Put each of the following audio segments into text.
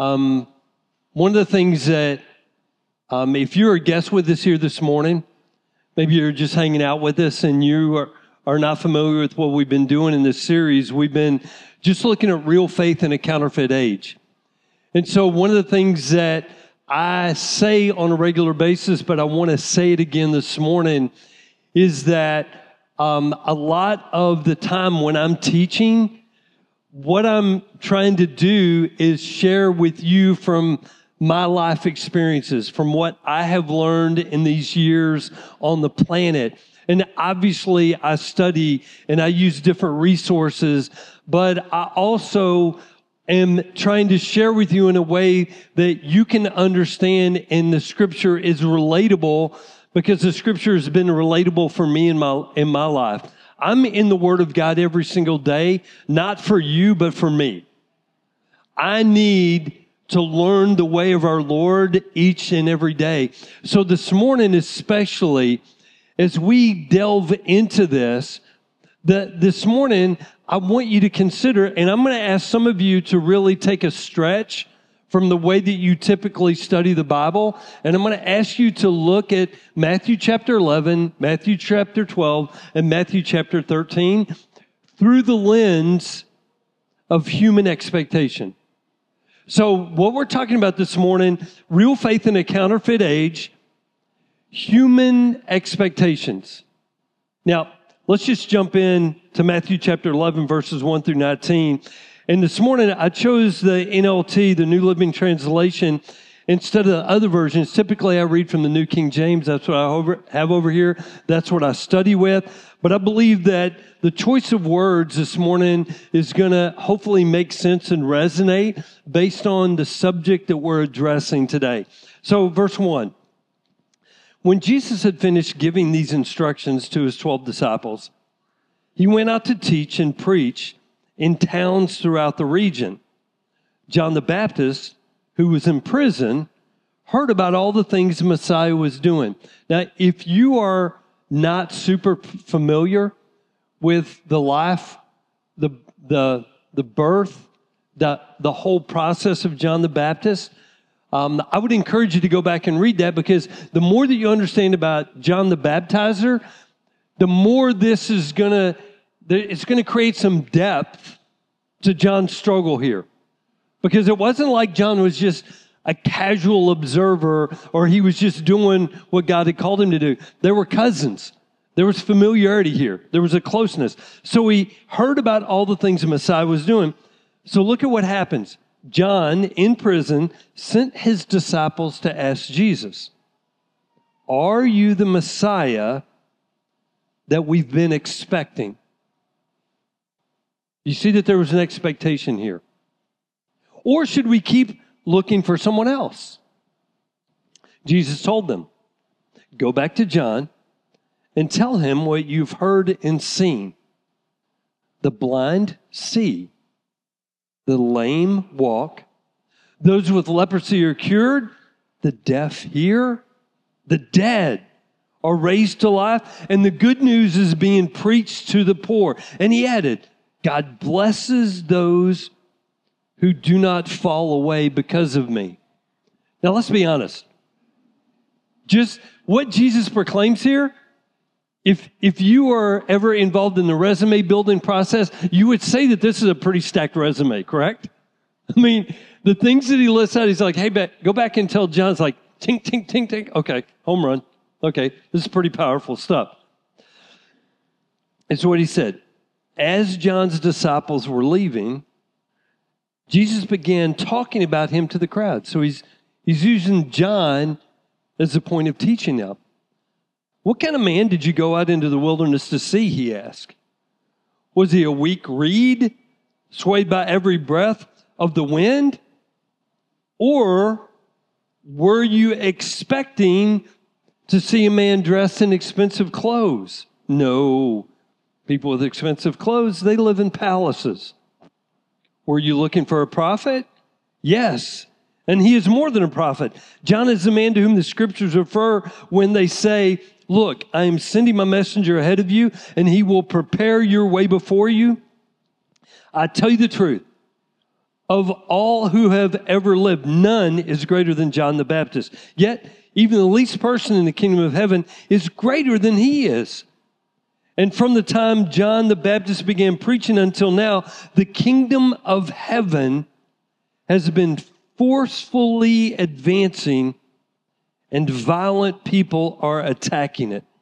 One of the things that, if you're a guest with us here this morning, maybe you're just hanging out with us and you are not familiar with what we've been doing in this series, we've been just looking at real faith in a counterfeit age. And so one of the things that I say on a regular basis, but I want to say it again this morning, is that a lot of the time when I'm teaching, what I'm trying to do is share with you from my life experiences, from what I have learned in these years on the planet. And obviously I study and I use different resources, but I also am trying to share with you in a way that you can understand and the scripture is relatable, because the scripture has been relatable for me in my life. I'm in the Word of God every single day, not for you, but for me. I need to learn the way of our Lord each and every day. So this morning especially, as we delve into this morning, I want you to consider, and I'm going to ask some of you to really take a stretch from the way that you typically study the Bible. And I'm going to ask you to look at Matthew chapter 11, Matthew chapter 12, and Matthew chapter 13 through the lens of human expectation. So what we're talking about this morning, real faith in a counterfeit age, human expectations. Now, let's just jump in to Matthew chapter 11, verses 1 through 19. And this morning, I chose the NLT, the New Living Translation, instead of the other versions. Typically, I read from the New King James. That's what I have over here. That's what I study with. But I believe that the choice of words this morning is going to hopefully make sense and resonate based on the subject that we're addressing today. So, verse 1. When Jesus had finished giving these instructions to his 12 disciples, he went out to teach and preach in towns throughout the region. John the Baptist, who was in prison, heard about all the things the Messiah was doing. Now, if you are not super familiar with the life, the birth, the whole process of John the Baptist, I would encourage you to go back and read that, because the more that you understand about John the Baptizer, the more this is it's going to create some depth to John's struggle here. Because it wasn't like John was just a casual observer or he was just doing what God had called him to do. They were cousins. There was familiarity here. There was a closeness. So he heard about all the things the Messiah was doing. So look at what happens. John, in prison, sent his disciples to ask Jesus, "Are you the Messiah that we've been expecting?" You see that there was an expectation here. Or should we keep looking for someone else? Jesus told them, "Go back to John and tell him what you've heard and seen. The blind see, the lame walk, those with leprosy are cured, the deaf hear, the dead are raised to life, and the good news is being preached to the poor." And he added, "God blesses those who do not fall away because of me." Now, let's be honest. Just what Jesus proclaims here, if you are ever involved in the resume building process, you would say that this is a pretty stacked resume, correct? I mean, the things that he lists out, he's like, "Hey, go back and tell John." It's like, tink, tink, tink, tink. Okay, home run. Okay, this is pretty powerful stuff. And so what he said, as John's disciples were leaving, Jesus began talking about him to the crowd. So he's using John as a point of teaching now. "What kind of man did you go out into the wilderness to see?" he asked. "Was he a weak reed, swayed by every breath of the wind? Or were you expecting to see a man dressed in expensive clothes? No. People with expensive clothes, they live in palaces. Were you looking for a prophet? Yes, and he is more than a prophet. John is the man to whom the scriptures refer when they say, 'Look, I am sending my messenger ahead of you, and he will prepare your way before you.' I tell you the truth. Of all who have ever lived, none is greater than John the Baptist. Yet, even the least person in the kingdom of heaven is greater than he is. And from the time John the Baptist began preaching until now, the kingdom of heaven has been forcefully advancing, and violent people are attacking it.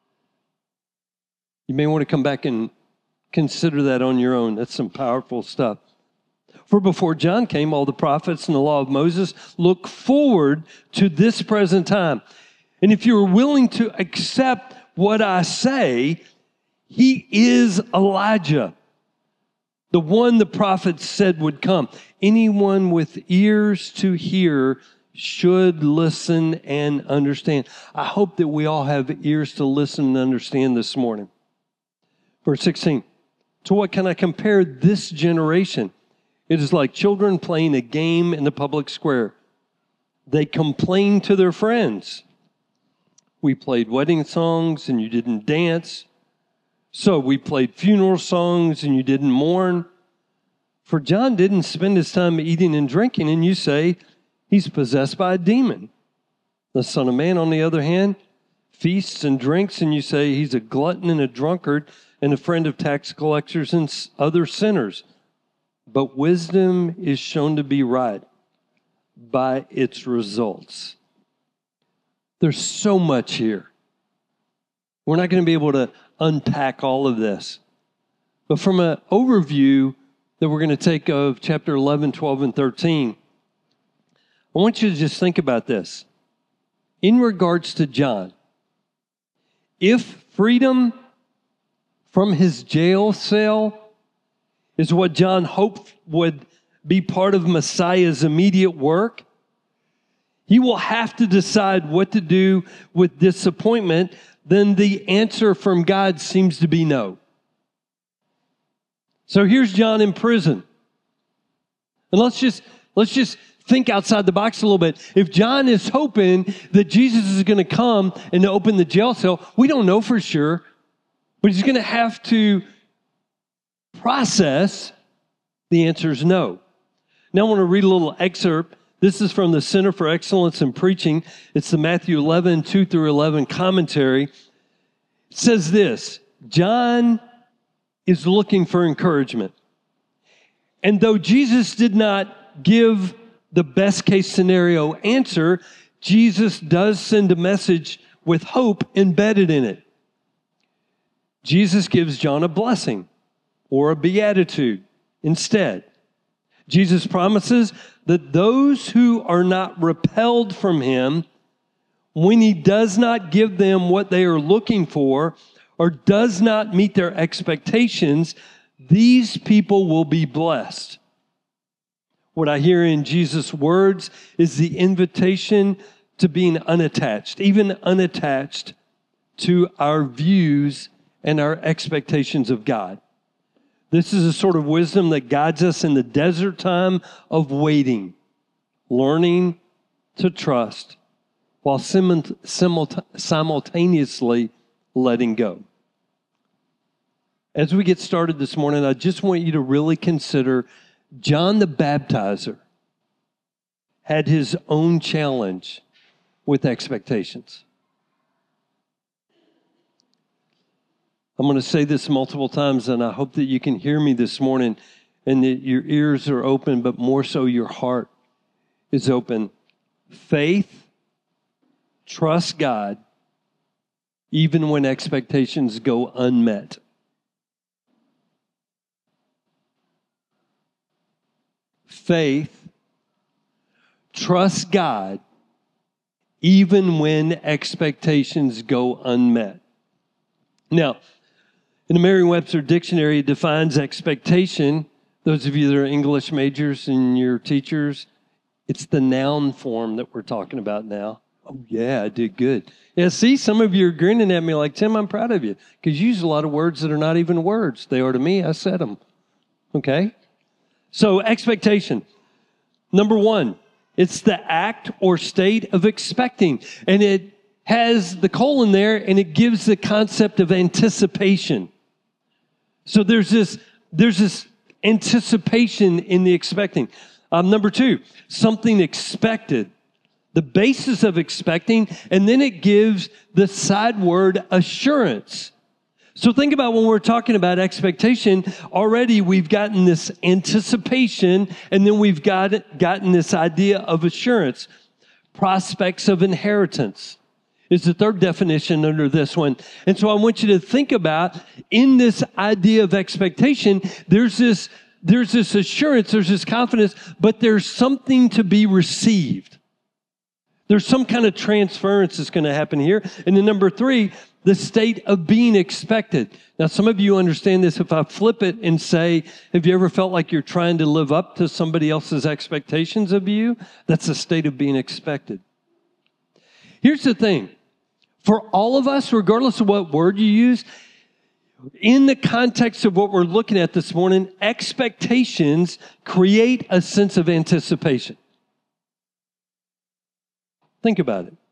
You may want to come back and consider that on your own. That's some powerful stuff. For before John came, all the prophets and the law of Moses look forward to this present time. And if you're willing to accept what I say, he is Elijah, the one the prophets said would come. Anyone with ears to hear should listen and understand. I hope that we all have ears to listen and understand this morning. Verse 16, to what can I compare this generation? It is like children playing a game in the public square. They complain to their friends. We played wedding songs and you didn't dance. So we played funeral songs and you didn't mourn. For John didn't spend his time eating and drinking, and you say he's possessed by a demon. The Son of Man, on the other hand, feasts and drinks, and you say he's a glutton and a drunkard and a friend of tax collectors and other sinners. But wisdom is shown to be right by its results. There's so much here. We're not going to be able to unpack all of this. But from an overview that we're going to take of chapter 11, 12, and 13, I want you to just think about this. In regards to John, if freedom from his jail cell is what John hoped would be part of Messiah's immediate work, he will have to decide what to do with disappointment. Then the answer from God seems to be no. So here's John in prison. And let's just think outside the box a little bit. If John is hoping that Jesus is going to come and open the jail cell, we don't know for sure, but he's going to have to process. The answer is no. Now I want to read a little excerpt. This is from the Center for Excellence in Preaching. It's the Matthew 11, 2 through 11 commentary. It says this: John is looking for encouragement. And though Jesus did not give the best case scenario answer, Jesus does send a message with hope embedded in it. Jesus gives John a blessing or a beatitude instead. Jesus promises that those who are not repelled from him, when he does not give them what they are looking for or does not meet their expectations, these people will be blessed. What I hear in Jesus' words is the invitation to being unattached, even unattached to our views and our expectations of God. This is a sort of wisdom that guides us in the desert time of waiting, learning to trust while simultaneously letting go. As we get started this morning, I just want you to really consider John the Baptizer had his own challenge with expectations. I'm going to say this multiple times, and I hope that you can hear me this morning and that your ears are open, but more so your heart is open. Faith, trust God, even when expectations go unmet. Faith, trust God, even when expectations go unmet. Now, in the Merriam-Webster Dictionary, it defines expectation. Those of you that are English majors and your teachers, it's the noun form that we're talking about now. Oh, yeah, I did good. Yeah, see, some of you are grinning at me like, Tim, I'm proud of you, because you use a lot of words that are not even words. They are to me. I said them. Okay? So expectation. Number one, it's the act or state of expecting. And it has the colon there, and it gives the concept of anticipation. So there's this anticipation in the expecting. Number two, something expected. The basis of expecting, and then it gives the side word assurance. So think about when we're talking about expectation, already we've gotten this anticipation, and then we've gotten this idea of assurance. Prospects of inheritance is the third definition under this one. And so I want you to think about, in this idea of expectation, there's this assurance, there's this confidence, but there's something to be received. There's some kind of transference that's going to happen here. And then number three, the state of being expected. Now, some of you understand this. If I flip it and say, have you ever felt like you're trying to live up to somebody else's expectations of you? That's the state of being expected. Here's the thing. For all of us, regardless of what word you use, in the context of what we're looking at this morning, expectations create a sense of anticipation. Think about it.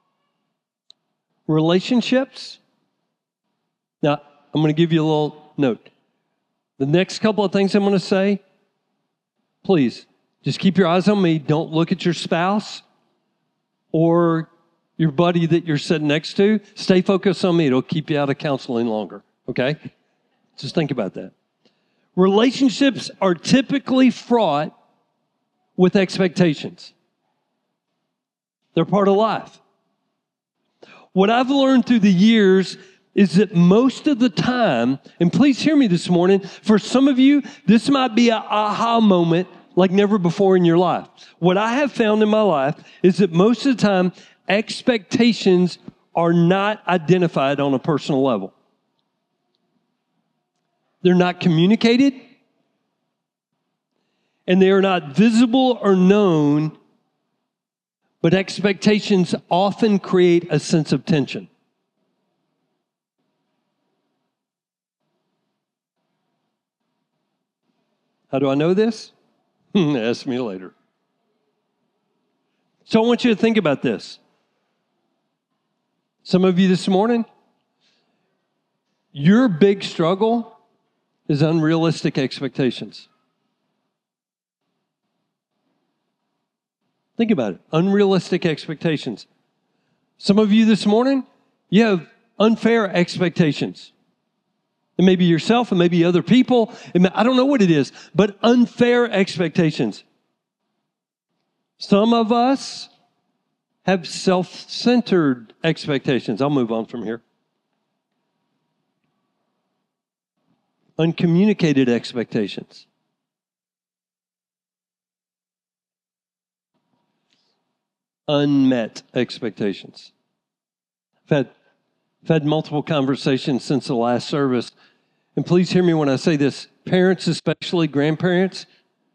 Relationships. Now, I'm going to give you a little note. The next couple of things I'm going to say, please, just keep your eyes on me. Don't look at your spouse or your buddy that you're sitting next to. Stay focused on me. It'll keep you out of counseling longer, okay? Just think about that. Relationships are typically fraught with expectations. They're part of life. What I've learned through the years is that most of the time, and please hear me this morning, for some of you, this might be an aha moment like never before in your life. What I have found in my life is that most of the time, expectations are not identified on a personal level. They're not communicated, and they are not visible or known. But expectations often create a sense of tension. How do I know this? Ask me later. So I want you to think about this. Some of you this morning, your big struggle is unrealistic expectations. Think about it. Unrealistic expectations. Some of you this morning, you have unfair expectations. It may be yourself, it may be other people. I don't know what it is, but unfair expectations. Some of us have self-centered expectations. I'll move on from here. Uncommunicated expectations. Unmet expectations. I've had multiple conversations since the last service, and please hear me when I say this. Parents, especially grandparents,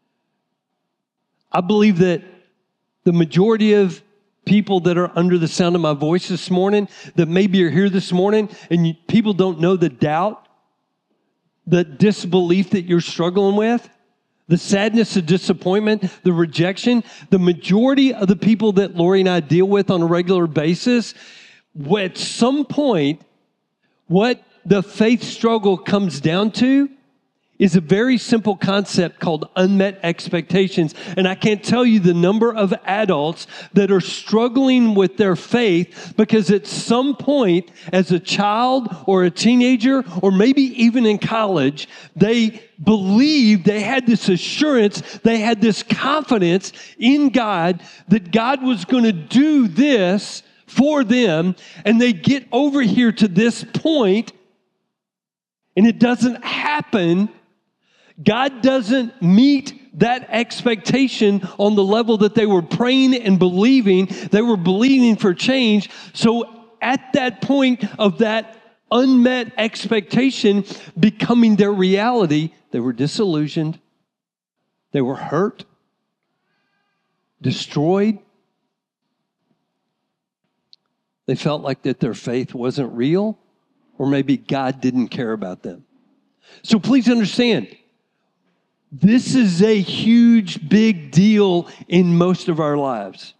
I believe that the majority of people that are under the sound of my voice this morning, that maybe are here this morning, and people don't know the doubt, the disbelief that you're struggling with, the sadness, the disappointment, the rejection. The majority of the people that Lori and I deal with on a regular basis, at some point, what the faith struggle comes down to is a very simple concept called unmet expectations. And I can't tell you the number of adults that are struggling with their faith because at some point as a child or a teenager or maybe even in college, they believed, they had this assurance, they had this confidence in God that God was going to do this for them. And they get over here to this point and it doesn't happen. God doesn't meet that expectation on the level that they were praying and believing. They were believing for change. So at that point of that unmet expectation becoming their reality, they were disillusioned. They were hurt, destroyed. They felt like that their faith wasn't real, or maybe God didn't care about them. So please understand, this is a huge, big deal in most of our lives.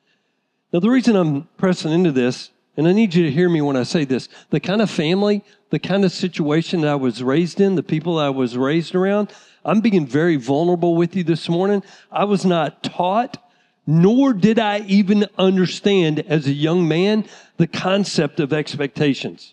Now, the reason I'm pressing into this, and I need you to hear me when I say this, the kind of family, the the kind of situation that I was raised in, the people I was raised around. I'm being very vulnerable with you this morning. I was not taught, nor did I even understand as a young man the concept of expectations,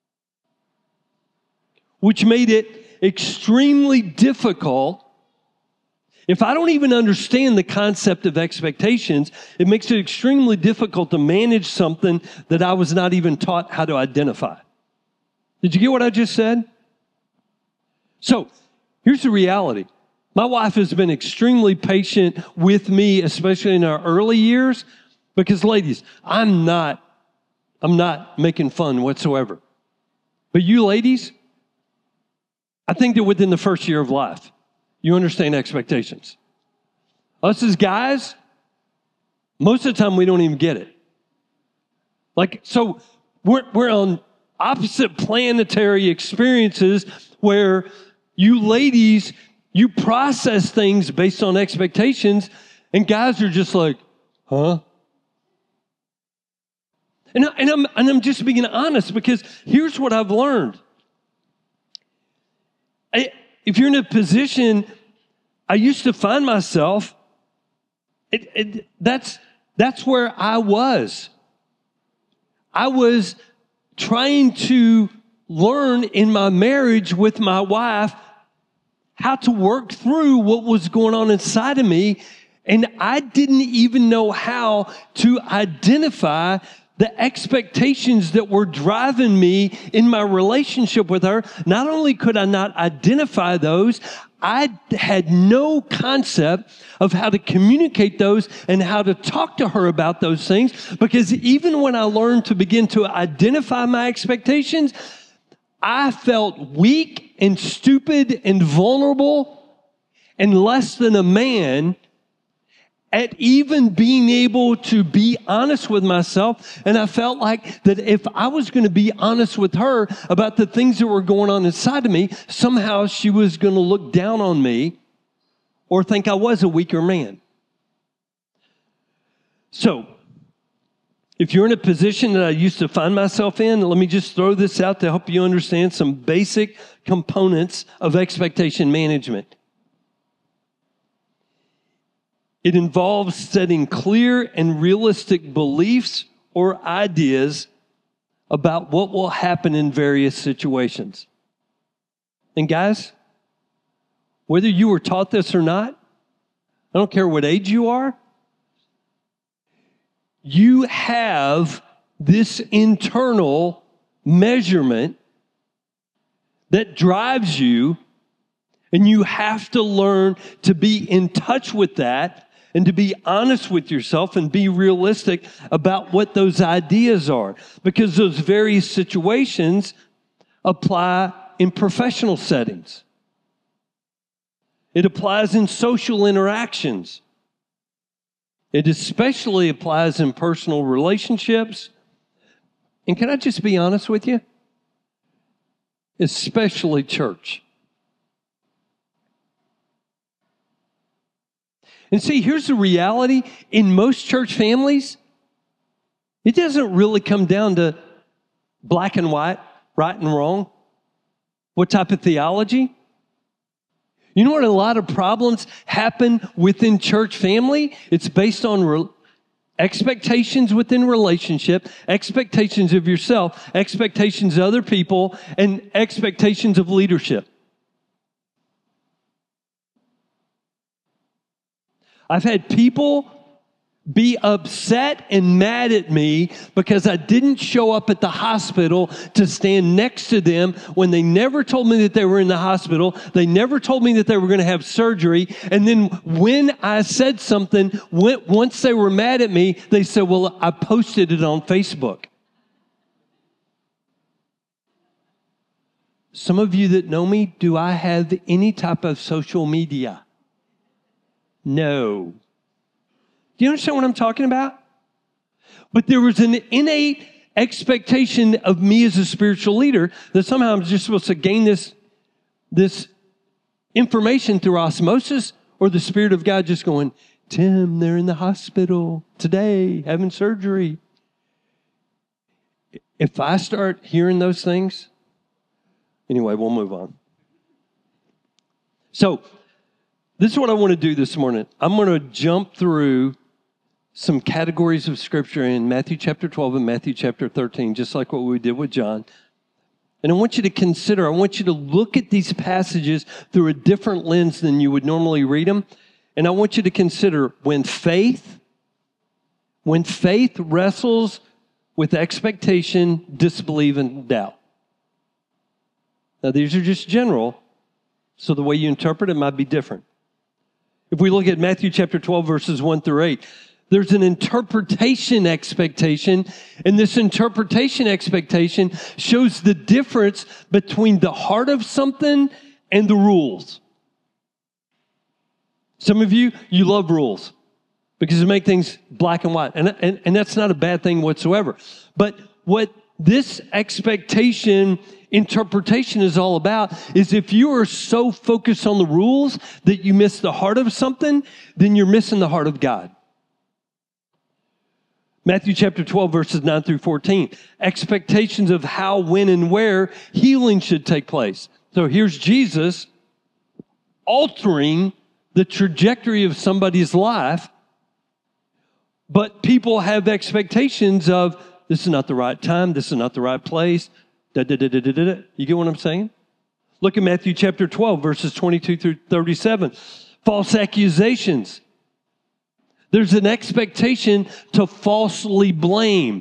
which made it extremely difficult. If I don't even understand the concept of expectations, it makes it extremely difficult to manage something that I was not even taught how to identify. Did you get what I just said? So here's the reality. My wife has been extremely patient with me, especially in our early years, because ladies, I'm not making fun whatsoever. But you ladies, I think that within the first year of life, you understand expectations. Us as guys, most of the time we don't even get it. So we're on opposite planetary experiences where you ladies, you process things based on expectations, and guys are just like, huh? And I'm just being honest, because here's what I've learned. If you're in a position, I used to find myself, that's where I was. I was trying to learn in my marriage with my wife how to work through what was going on inside of me. And I didn't even know how to identify the expectations that were driving me in my relationship with her. Not only could I not identify those, I had no concept of how to communicate those and how to talk to her about those things. Because even when I learned to begin to identify my expectations, I felt weak and stupid and vulnerable and less than a man at even being able to be honest with myself. And I felt like that if I was going to be honest with her about the things that were going on inside of me, somehow she was going to look down on me or think I was a weaker man. So, if you're in a position that I used to find myself in, let me just throw this out to help you understand some basic components of expectation management. It involves setting clear and realistic beliefs or ideas about what will happen in various situations. And guys, whether you were taught this or not, I don't care what age you are, you have this internal measurement that drives you, and you have to learn to be in touch with that and to be honest with yourself and be realistic about what those ideas are, because those various situations apply in professional settings. It applies in social interactions. It especially applies in personal relationships. And can I just be honest with you? Especially church. And see, here's the reality. In most church families, it doesn't really come down to black and white, right and wrong. What type of theology? You know what a lot of problems happen within church family? It's based on expectations within relationship, expectations of yourself, expectations of other people, and expectations of leadership. I've had people be upset and mad at me because I didn't show up at the hospital to stand next to them when they never told me that they were in the hospital. They never told me that they were going to have surgery. And then when I said something, once they were mad at me, they said, well, I posted it on Facebook. Some of you that know me, do I have any type of social media? No. Do you understand what I'm talking about? But there was an innate expectation of me as a spiritual leader that somehow I'm just supposed to gain this information through osmosis, or the Spirit of God just going, Tim, they're in the hospital today having surgery. If I start hearing those things, Anyway, we'll move on. So, this is what I want to do this morning. I'm going to jump through some categories of Scripture in Matthew chapter 12 and Matthew chapter 13, just like what we did with John. And I want you to consider, I want you to look at these passages through a different lens than you would normally read them. And I want you to consider when faith wrestles with expectation, disbelief, and doubt. Now, these are just general, so the way you interpret it might be different. If we look at Matthew chapter 12, verses 1 through 8, there's an interpretation expectation, and this interpretation expectation shows the difference between the heart of something and the rules. Some of you love rules because they make things black and white, and that's not a bad thing whatsoever. But what this expectation interpretation is all about is if you are so focused on the rules that you miss the heart of something, then you're missing the heart of God. Matthew chapter 12, verses 9 through 14. Expectations of how, when, and where healing should take place. So here's Jesus altering the trajectory of somebody's life, but people have expectations of this is not the right time, this is not the right place. You get what I'm saying? Look at Matthew chapter 12, verses 22 through 37. False accusations. There's an expectation to falsely blame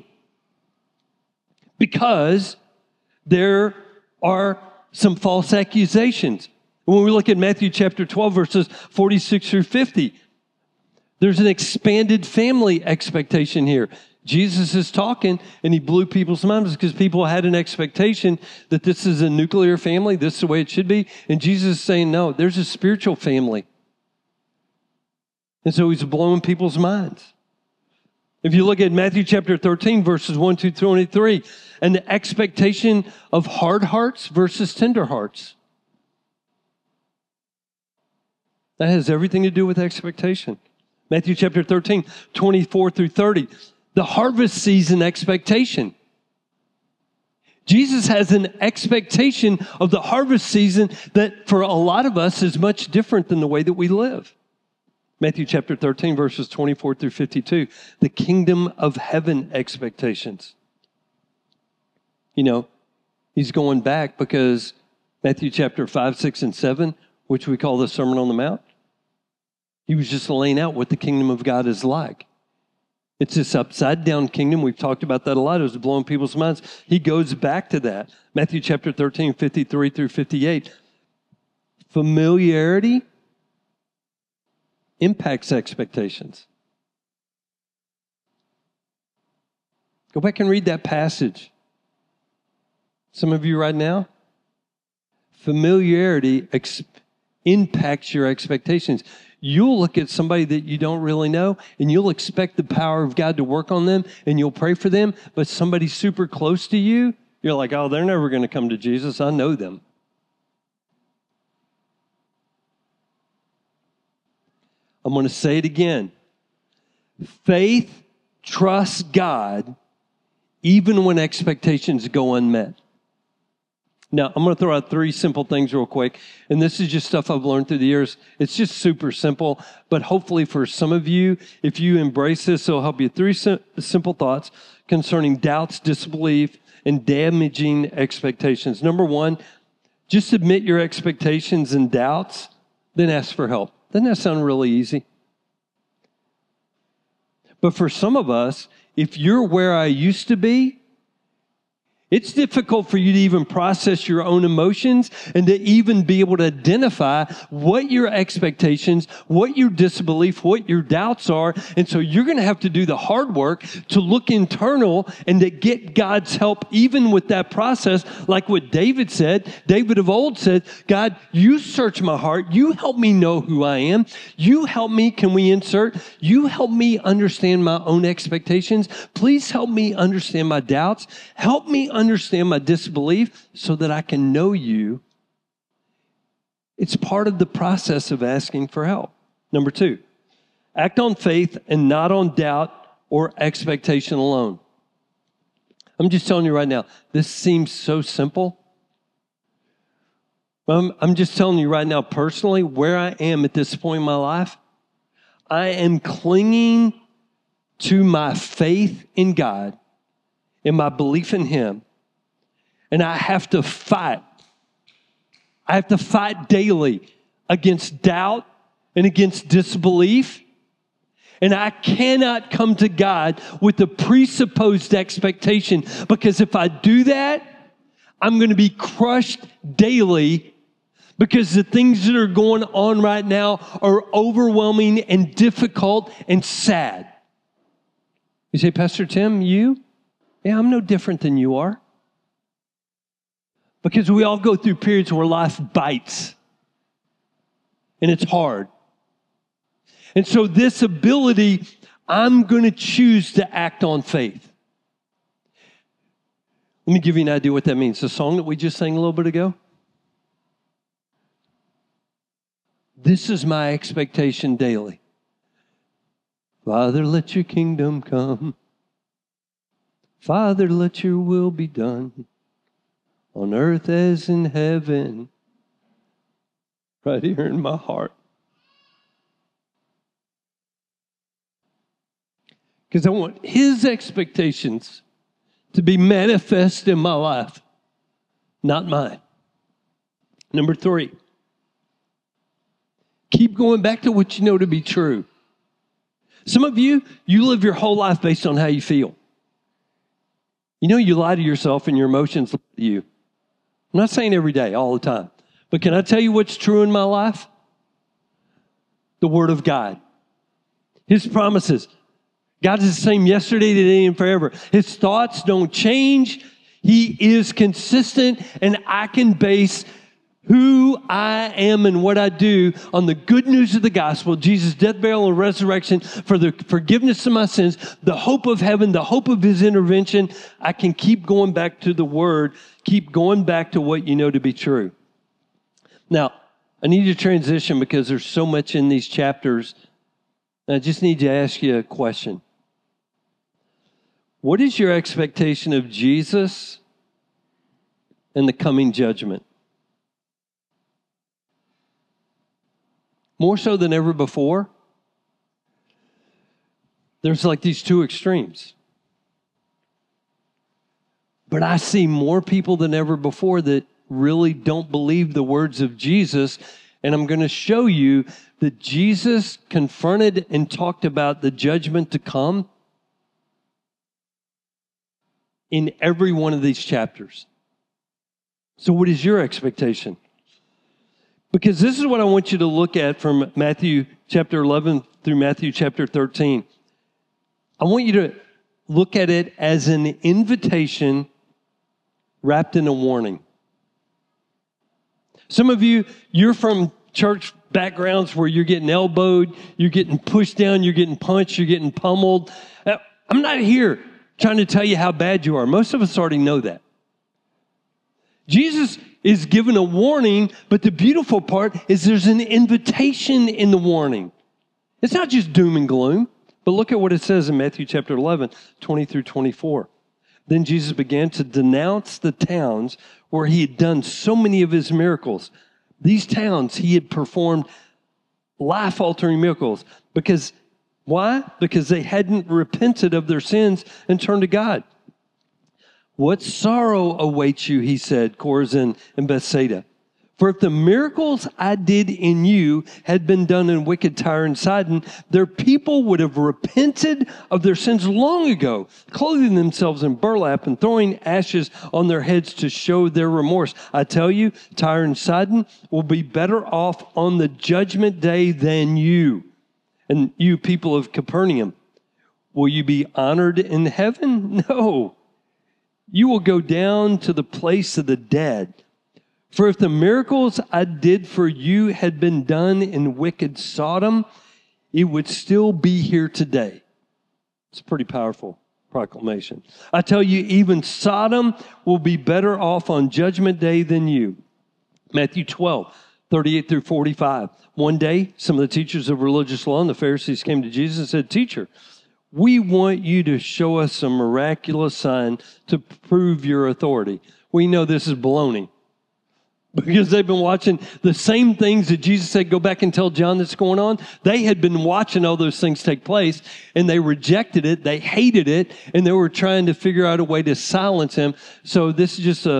because there are some false accusations. When we look at Matthew chapter 12, verses 46 through 50, there's an expanded family expectation here. Jesus is talking, and he blew people's minds because people had an expectation that this is a nuclear family, this is the way it should be. And Jesus is saying, no, there's a spiritual family. And so he's blowing people's minds. If you look at Matthew chapter 13, verses 1 to 23, and the expectation of hard hearts versus tender hearts. That has everything to do with expectation. Matthew chapter 13, 24 through 30. The harvest season expectation. Jesus has an expectation of the harvest season that for a lot of us is much different than the way that we live. Matthew chapter 13, verses 24 through 52. The kingdom of heaven expectations. You know, he's going back because Matthew chapter 5, 6, and 7, which we call the Sermon on the Mount, he was just laying out what the kingdom of God is like. It's this upside-down kingdom. We've talked about that a lot. It was blowing people's minds. He goes back to that. Matthew chapter 13, 53 through 58. Familiarity impacts expectations. Go back and read that passage. Some of you right now, familiarity impacts your expectations. You'll look at somebody that you don't really know, and you'll expect the power of God to work on them, and you'll pray for them, but somebody super close to you, you're like, oh, they're never going to come to Jesus. I know them. I'm going to say it again. Faith trusts God even when expectations go unmet. Now, I'm going to throw out 3 simple things real quick, and this is just stuff I've learned through the years. It's just super simple, but hopefully for some of you, if you embrace this, it'll help you. 3 simple thoughts concerning doubts, disbelief, and damaging expectations. Number 1, just admit your expectations and doubts, then ask for help. Doesn't that sound really easy? But for some of us, if you're where I used to be, it's difficult for you to even process your own emotions and to even be able to identify what your expectations, what your disbelief, what your doubts are. And so you're going to have to do the hard work to look internal and to get God's help even with that process. Like what David said, David of old said, God, you search my heart. You help me know who I am. You help me, can we insert? You help me understand my own expectations. Please help me understand my doubts. Help me understand my disbelief so that I can know you. It's part of the process of asking for help. Number 2, act on faith and not on doubt or expectation alone. I'm just telling you right now, this seems so simple, I'm just telling you right now, personally, where I am at this point in my life, I am clinging to my faith in God and my belief in Him. And I have to fight. I have to fight daily against doubt and against disbelief. And I cannot come to God with a presupposed expectation, because if I do that, I'm going to be crushed daily, because the things that are going on right now are overwhelming and difficult and sad. You say, Pastor Tim, you? Yeah, I'm no different than you are. Because we all go through periods where life bites. And it's hard. And so this ability, I'm going to choose to act on faith. Let me give you an idea what that means. The song that we just sang a little bit ago. This is my expectation daily. Father, let your kingdom come. Father, let your will be done on earth as in heaven. Right here in my heart. Because I want His expectations to be manifest in my life, not mine. Number 3. Keep going back to what you know to be true. Some of you live your whole life based on how you feel. You know, you lie to yourself and your emotions lie to you. I'm not saying every day, all the time. But can I tell you what's true in my life? The Word of God. His promises. God is the same yesterday, today, and forever. His thoughts don't change. He is consistent, and I can base who I am and what I do on the good news of the gospel, Jesus' death, burial, and resurrection for the forgiveness of my sins, the hope of heaven, the hope of His intervention. I can keep going back to the Word, keep going back to what you know to be true. Now, I need to transition because there's so much in these chapters. And I just need to ask you a question. What is your expectation of Jesus and the coming judgment? More so than ever before, there's like these two extremes. But I see more people than ever before that really don't believe the words of Jesus. And I'm going to show you that Jesus confronted and talked about the judgment to come in every one of these chapters. So what is your expectation? Because this is what I want you to look at from Matthew chapter 11 through Matthew chapter 13. I want you to look at it as an invitation wrapped in a warning. Some of you, you're from church backgrounds where you're getting elbowed, you're getting pushed down, you're getting punched, you're getting pummeled. I'm not here trying to tell you how bad you are. Most of us already know that. Jesus is given a warning, but the beautiful part is there's an invitation in the warning. It's not just doom and gloom, but look at what it says in Matthew chapter 11, 20 through 24. Then Jesus began to denounce the towns where He had done so many of His miracles. These towns He had performed life-altering miracles. Because, why? Because they hadn't repented of their sins and turned to God. What sorrow awaits you, He said, Chorazin and Bethsaida. For if the miracles I did in you had been done in wicked Tyre and Sidon, their people would have repented of their sins long ago, clothing themselves in burlap and throwing ashes on their heads to show their remorse. I tell you, Tyre and Sidon will be better off on the judgment day than you. And you people of Capernaum, will you be honored in heaven? No. You will go down to the place of the dead. For if the miracles I did for you had been done in wicked Sodom, it would still be here today. It's a pretty powerful proclamation. I tell you, even Sodom will be better off on judgment day than you. Matthew 12, 38 through 45. One day, some of the teachers of religious law and the Pharisees came to Jesus and said, "Teacher, we want you to show us a miraculous sign to prove your authority." We know this is baloney. because they've been watching the same things that Jesus said, go back and tell John that's going on. They had been watching all those things take place, and they rejected it, they hated it, and they were trying to figure out a way to silence him. So this is just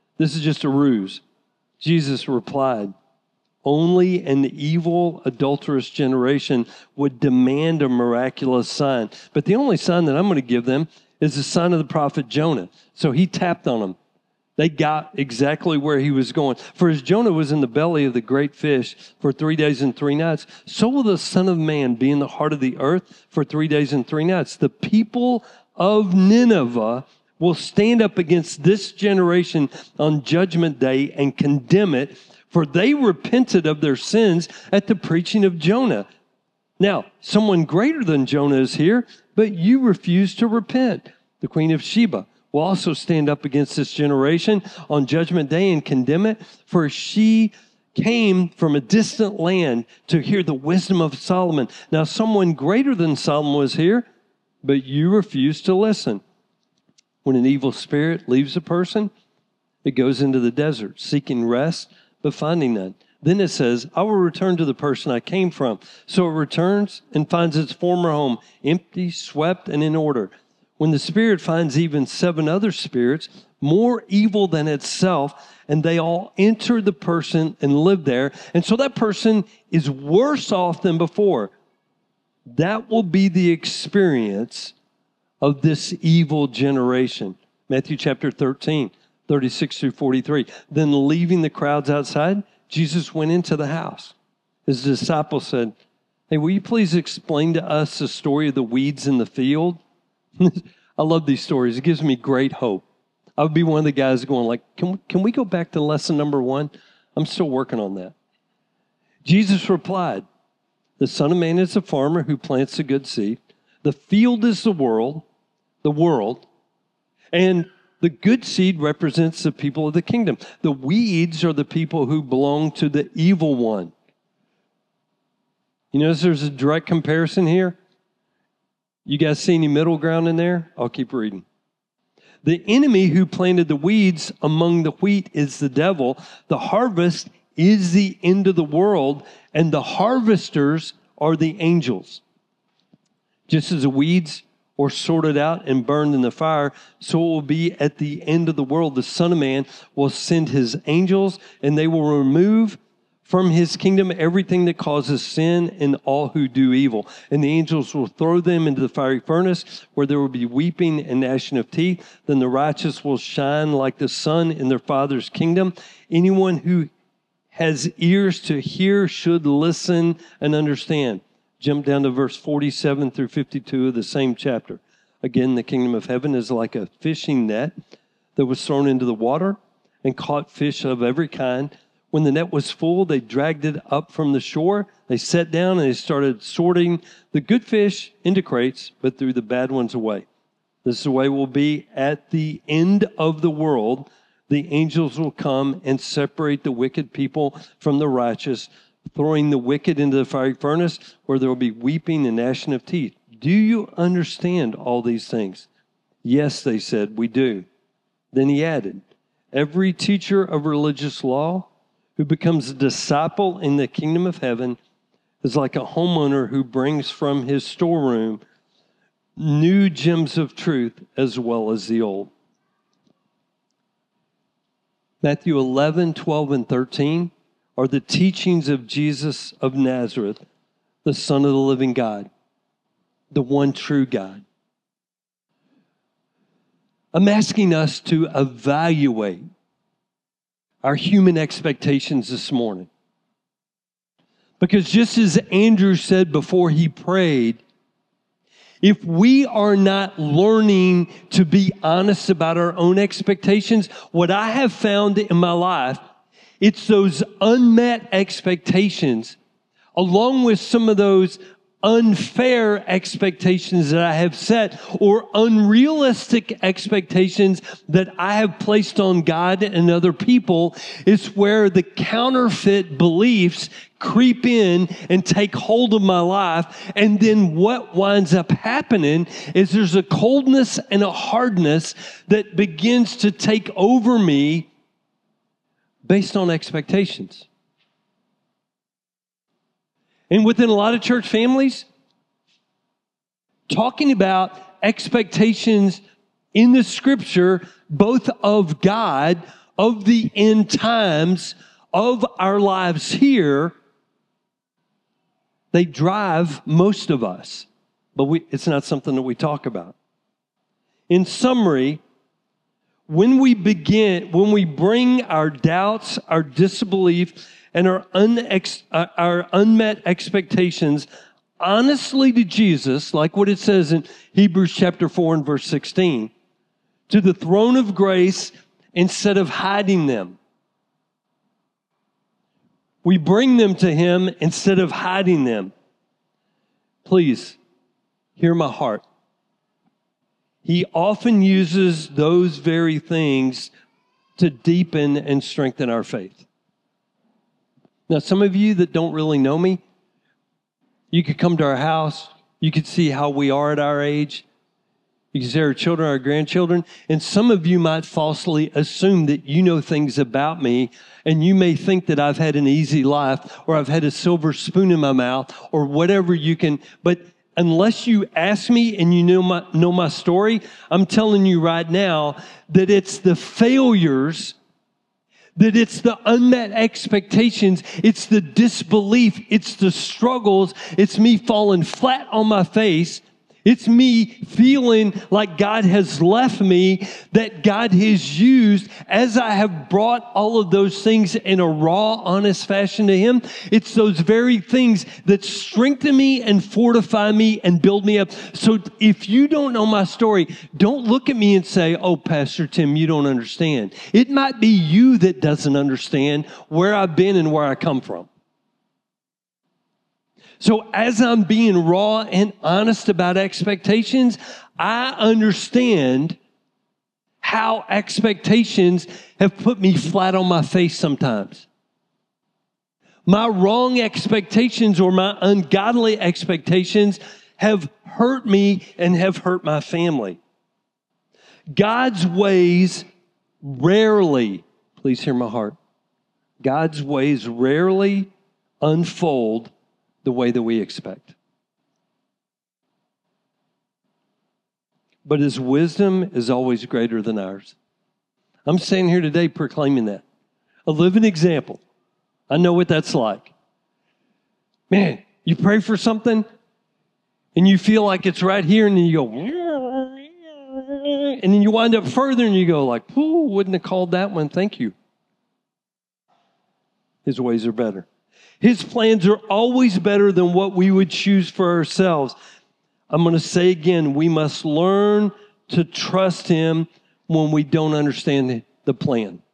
a ruse. Jesus replied, only an evil, adulterous generation would demand a miraculous sign. But the only sign that I'm going to give them is the sign of the prophet Jonah. So he tapped on them. They got exactly where he was going. For as Jonah was in the belly of the great fish for 3 days and 3 nights, so will the Son of Man be in the heart of the earth for 3 days and 3 nights. The people of Nineveh will stand up against this generation on Judgment Day and condemn it, for they repented of their sins at the preaching of Jonah. Now, someone greater than Jonah is here, but you refuse to repent. The Queen of Sheba will also stand up against this generation on Judgment Day and condemn it, for she came from a distant land to hear the wisdom of Solomon. Now, someone greater than Solomon was here, but you refuse to listen. When an evil spirit leaves a person, it goes into the desert, seeking rest, but finding none. Then it says, I will return to the person I came from. So it returns and finds its former home empty, swept, and in order. When the spirit finds even 7 other spirits, more evil than itself, and they all enter the person and live there. And so that person is worse off than before. That will be the experience of this evil generation. Matthew chapter 13, 36 through 43. Then leaving the crowds outside, Jesus went into the house. His disciples said, hey, will you please explain to us the story of the weeds in the field? I love these stories. It gives me great hope. I would be one of the guys going like, can we go back to lesson number 1? I'm still working on that. Jesus replied, the Son of Man is a farmer who plants the good seed. The field is the world, and the good seed represents the people of the kingdom. The weeds are the people who belong to the evil one. You notice there's a direct comparison here? You guys see any middle ground in there? I'll keep reading. The enemy who planted the weeds among the wheat is the devil. The harvest is the end of the world, and the harvesters are the angels. Just as the weeds are sorted out and burned in the fire, so it will be at the end of the world. The Son of Man will send his angels, and they will remove from his kingdom everything that causes sin and all who do evil. And the angels will throw them into the fiery furnace, where there will be weeping and gnashing of teeth. Then the righteous will shine like the sun in their Father's kingdom. Anyone who has ears to hear should listen and understand. Jump down to verse 47 through 52 of the same chapter. Again, the kingdom of heaven is like a fishing net that was thrown into the water and caught fish of every kind. When the net was full, they dragged it up from the shore. They sat down and they started sorting the good fish into crates, but threw the bad ones away. This is the way it will be at the end of the world. The angels will come and separate the wicked people from the righteous, throwing the wicked into the fiery furnace, where there will be weeping and gnashing of teeth. Do you understand all these things? Yes, they said, we do. Then he added, every teacher of religious law who becomes a disciple in the kingdom of heaven is like a homeowner who brings from his storeroom new gems of truth as well as the old. Matthew 11, 12, and 13 are the teachings of Jesus of Nazareth, the Son of the living God, the one true God. I'm asking us to evaluate our human expectations this morning. Because just as Andrew said before he prayed, if we are not learning to be honest about our own expectations, what I have found in my life, it's those unmet expectations, along with some of those unfair expectations that I have set, or unrealistic expectations that I have placed on God and other people, is where the counterfeit beliefs creep in and take hold of my life. And then what winds up happening is there's a coldness and a hardness that begins to take over me based on expectations. And within a lot of church families, talking about expectations in the Scripture, both of God, of the end times, of our lives here, they drive most of us. But it's not something that we talk about. In summary, when we bring our doubts, our disbelief, and our unmet expectations honestly to Jesus, like what it says in Hebrews chapter 4 and verse 16, to the throne of grace instead of hiding them. We bring them to Him instead of hiding them. Please, hear my heart. He often uses those very things to deepen and strengthen our faith. Now, some of you that don't really know me, you could come to our house. You could see how we are at our age. You can see our children, our grandchildren. And some of you might falsely assume that you know things about me, and you may think that I've had an easy life, or I've had a silver spoon in my mouth, or whatever you can. But unless you ask me and you know my story, I'm telling you right now that it's the failures, that it's the unmet expectations, it's the disbelief, it's the struggles, it's me falling flat on my face, it's me feeling like God has left me, that God has used as I have brought all of those things in a raw, honest fashion to Him. It's those very things that strengthen me and fortify me and build me up. So if you don't know my story, don't look at me and say, "Oh, Pastor Tim, you don't understand." It might be you that doesn't understand where I've been and where I come from. So as I'm being raw and honest about expectations, I understand how expectations have put me flat on my face sometimes. My wrong expectations or my ungodly expectations have hurt me and have hurt my family. God's ways rarely, please hear my heart, God's ways rarely unfold the way that we expect. But His wisdom is always greater than ours. I'm standing here today proclaiming that. A living example. I know what that's like. Man, you pray for something and you feel like it's right here, and then you go, and then you wind up further and you go like, "Ooh, wouldn't have called that one. Thank you." His ways are better. His plans are always better than what we would choose for ourselves. I'm going to say again, we must learn to trust Him when we don't understand the plan.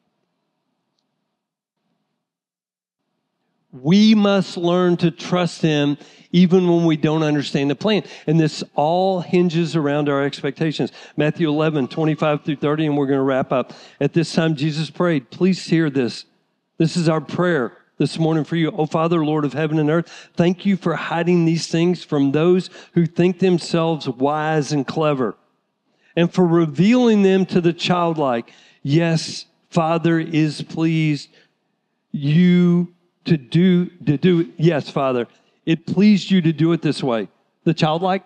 We must learn to trust Him even when we don't understand the plan. And this all hinges around our expectations. Matthew 11, 25 through 30, and we're going to wrap up. At this time, Jesus prayed. Please hear this. This is our prayer this morning for you. "Oh, Father, Lord of heaven and earth, thank you for hiding these things from those who think themselves wise and clever, and for revealing them to the childlike. Yes, Father is pleased you to do. Yes, Father, it pleased you to do it this way." The childlike?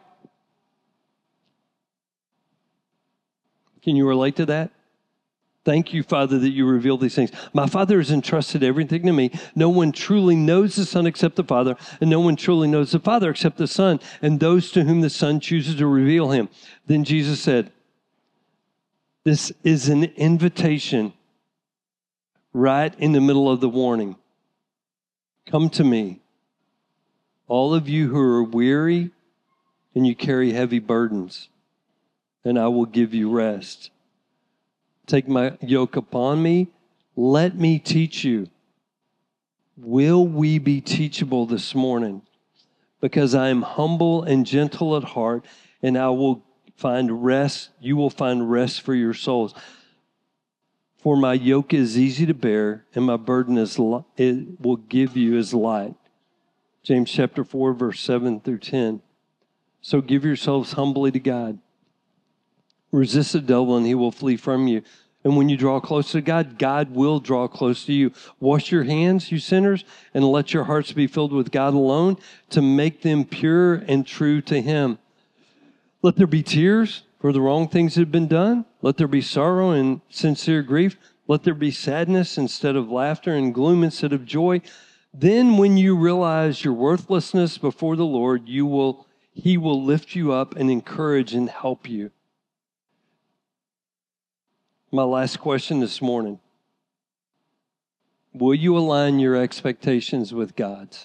Can you relate to that? Thank you, Father, that you reveal these things. "My Father has entrusted everything to me. No one truly knows the Son except the Father, and no one truly knows the Father except the Son, and those to whom the Son chooses to reveal Him." Then Jesus said, this is an invitation right in the middle of the warning. "Come to me, all of you who are weary and you carry heavy burdens, and I will give you rest. Take my yoke upon me. Let me teach you." Will we be teachable this morning? "Because I am humble and gentle at heart, and I will find rest. You will find rest for your souls. For my yoke is easy to bear, and my burden it will give you is light." James chapter 4, verse 7 through 10. So give yourselves humbly to God. Resist the devil and he will flee from you. And when you draw close to God, God will draw close to you. Wash your hands, you sinners, and let your hearts be filled with God alone to make them pure and true to Him. Let there be tears for the wrong things that have been done. Let there be sorrow and sincere grief. Let there be sadness instead of laughter and gloom instead of joy. Then when you realize your worthlessness before the Lord, He will lift you up and encourage and help you. My last question this morning. Will you align your expectations with God's?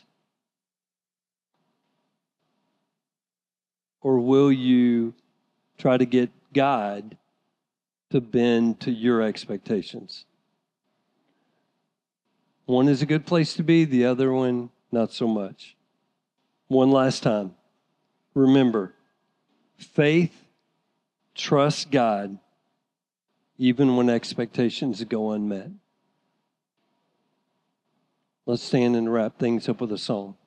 Or will you try to get God to bend to your expectations? One is a good place to be, the other one, not so much. One last time. Remember, faith trusts God even when expectations go unmet. Let's stand and wrap things up with a song.